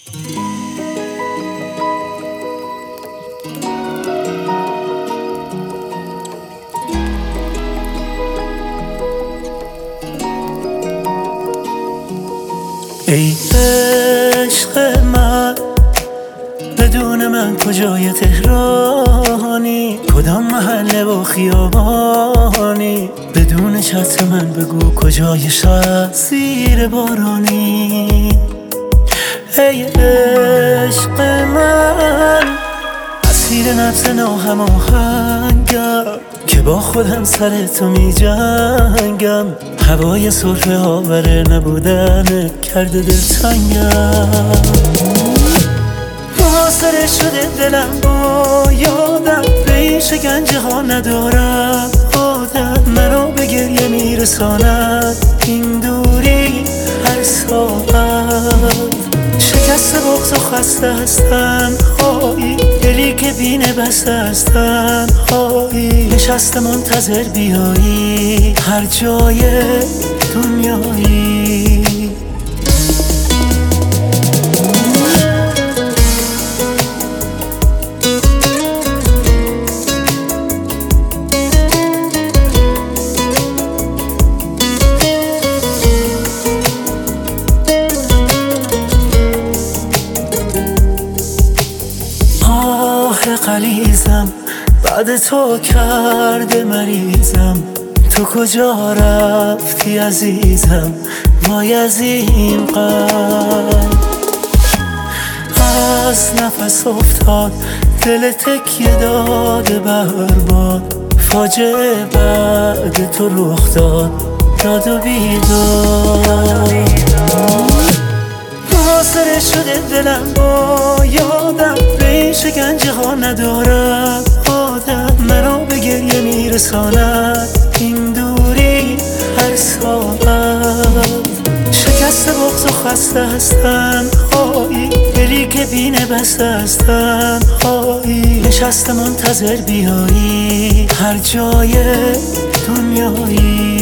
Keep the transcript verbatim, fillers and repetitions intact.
ای عشق من، بدون من کجای تهرانی؟ کدام محله و خیابانی؟ بدون چتر من بگو کجای شهر زیر بارانی؟ ای عشق من، اسیر نبض ناهماهنگم که با خودم سر تو می جنگم. هوای سرفه آور نبودن کرده دلتنگم. محاصره شده دلم با یادم، به این شکنجه ها ندارم عادت. مرا به گریه میرساند این دوری هر ساعت. شکست بغض و خسته هستن هایی، دلی که بینه بسته هستن هایی. نشسته منتظر بیایی هر جای دنیایی. غلیظم بعد تو کرده مریضم. تو کجا رفتی عزیزم؟ وای از این قلب از نفس افتاد، دل تکیه داده برباد. فاجعه بعد تو رخ داد، داد و بیداد. محاصره شده دلم با یادم، به این شکنجه ها ندارم عادت. مرا به گریه میرساند این دوری هر ساعت. شکست بغض و خسته هستن هایی، دلی که بینه بسته هستن هایی. نشسته منتظر بیایی هر جای دنیایی.